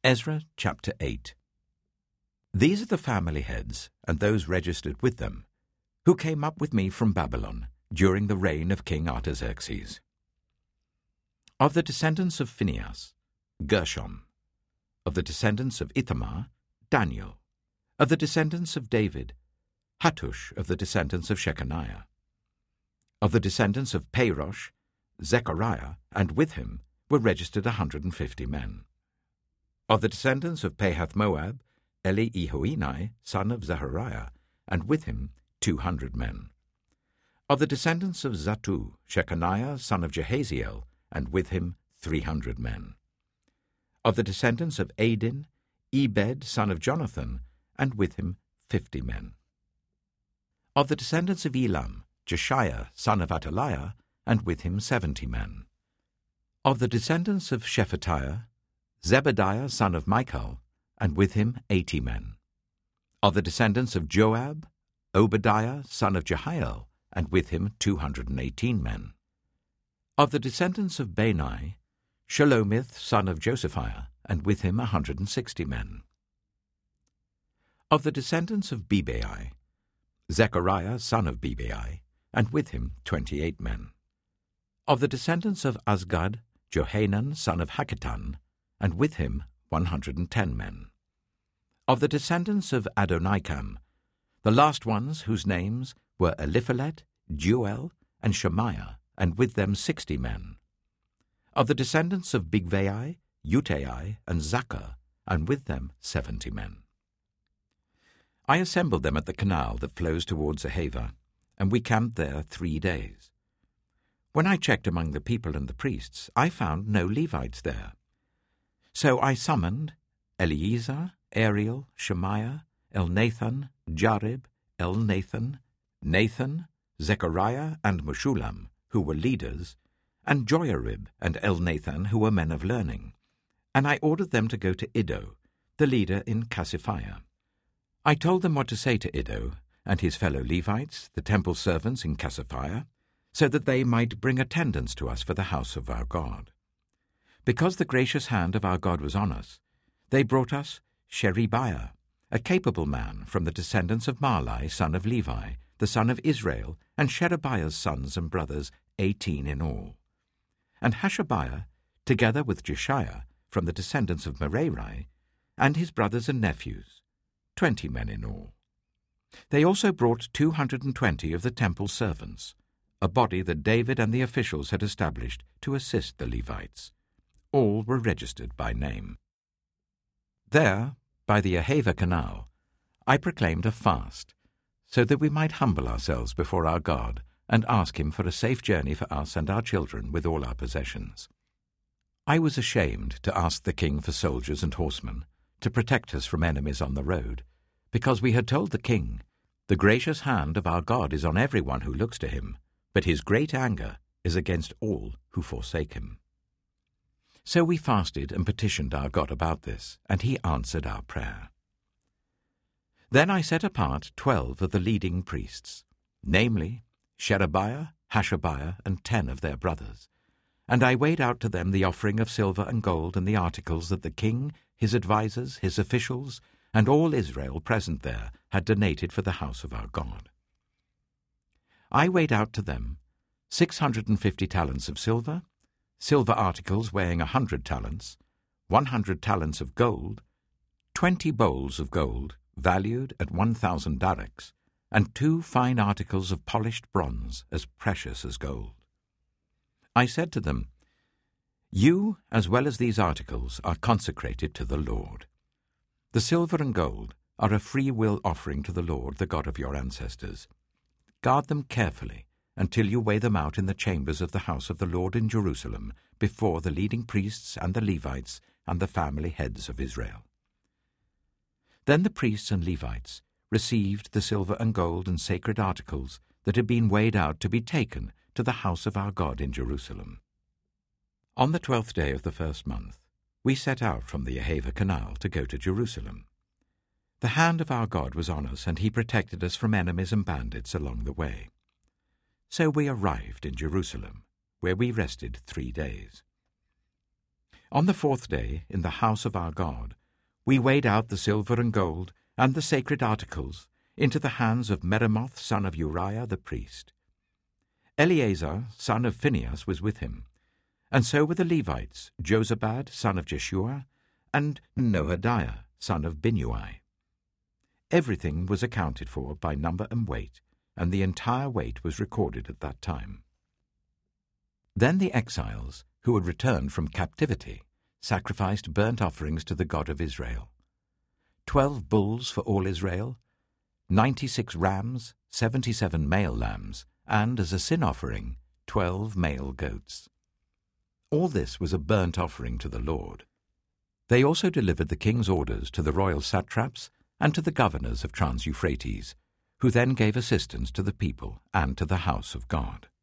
Ezra chapter 8. These are the family heads, and those registered with them, who came up with me from Babylon during the reign of King Artaxerxes. Of the descendants of Phinehas, Gershom. Of the descendants of Ithamar, Daniel. Of the descendants of David, Hattush. Of the descendants of Shechaniah. Of the descendants of Parosh, Zechariah, and with him were registered 150 men. Of the descendants of Pahath-Moab, Eli-Ehoenai, son of Zechariah, and with him 200 men. Of the descendants of Zattu, Shechaniah, son of Jehaziel, and with him 300 men. Of the descendants of Adin, Ebed, son of Jonathan, and with him 50 men. Of the descendants of Elam, Jeshiah, son of Ataliah, and with him 70 men. Of the descendants of Shephatiah, Zebediah, son of Michael, and with him 80 men. Of the descendants of Joab, Obadiah, son of Jehiel, and with him 218 men. Of the descendants of Bani, Shelomith, son of Josephiah, and with him 160 men. Of the descendants of Bebai, Zechariah, son of Bebai, and with him 28 men. Of the descendants of Azgad, Johanan, son of Hakatan, and with him 110 men. Of the descendants of Adonikam, the last ones whose names were Eliphalet, Jeuel, and Shemaiah, and with them 60 men. Of the descendants of Bigvai, Utai, and Zaccur, and with them 70 men. I assembled them at the canal that flows towards Ahava, and we camped there 3 days. When I checked among the people and the priests, I found no Levites there. So I summoned Eleazar, Ariel, Shemaiah, Elnathan, Jarib, Elnathan, Nathan, Zechariah, and Meshullam, who were leaders, and Joiarib and Elnathan, who were men of learning, and I ordered them to go to Iddo, the leader in Cassiphia. I told them what to say to Iddo and his fellow Levites, the temple servants in Cassiphia, so that they might bring attendance to us for the house of our God. Because the gracious hand of our God was on us, they brought us Sherebiah, a capable man from the descendants of Mahli, son of Levi, the son of Israel, and Sherebiah's sons and brothers, 18 in all. And Hashabiah, together with Jeshiah, from the descendants of Merari, and his brothers and nephews, 20 men in all. They also brought 220 of the temple servants, a body that David and the officials had established to assist the Levites. All were registered by name. There, by the Ahava canal, I proclaimed a fast, so that we might humble ourselves before our God and ask him for a safe journey for us and our children with all our possessions. I was ashamed to ask the king for soldiers and horsemen to protect us from enemies on the road, because we had told the king, "The gracious hand of our God is on everyone who looks to him, but his great anger is against all who forsake him." So we fasted and petitioned our God about this, and he answered our prayer. Then I set apart 12 of the leading priests, namely Sherebiah, Hashabiah, and 10 of their brothers, and I weighed out to them the offering of silver and gold and the articles that the king, his advisers, his officials, and all Israel present there had donated for the house of our God. I weighed out to them 650 talents of silver, silver articles weighing 100 talents, 100 talents of gold, 20 bowls of gold, valued at 1,000 dareks, and 2 fine articles of polished bronze as precious as gold. I said to them, "You, as well as these articles, are consecrated to the Lord. The silver and gold are a free will offering to the Lord, the God of your ancestors. Guard them carefully until you weigh them out in the chambers of the house of the Lord in Jerusalem, before the leading priests and the Levites and the family heads of Israel." Then the priests and Levites received the silver and gold and sacred articles that had been weighed out to be taken to the house of our God in Jerusalem. On the 12th day of the first month, we set out from the Ahava canal to go to Jerusalem. The hand of our God was on us, and he protected us from enemies and bandits along the way. So we arrived in Jerusalem, where we rested 3 days. On the 4th day, in the house of our God, we weighed out the silver and gold and the sacred articles into the hands of Meremoth son of Uriah the priest. Eleazar son of Phinehas was with him, and so were the Levites, Jozabad son of Jeshua, and Noadiah son of Binnui. Everything was accounted for by number and weight, and the entire weight was recorded at that time. Then the exiles, who had returned from captivity, sacrificed burnt offerings to the God of Israel. 12 bulls for all Israel, 96 rams, 77 male lambs, and as a sin offering, 12 male goats. All this was a burnt offering to the Lord. They also delivered the king's orders to the royal satraps and to the governors of Trans-Euphrates, who then gave assistance to the people and to the house of God.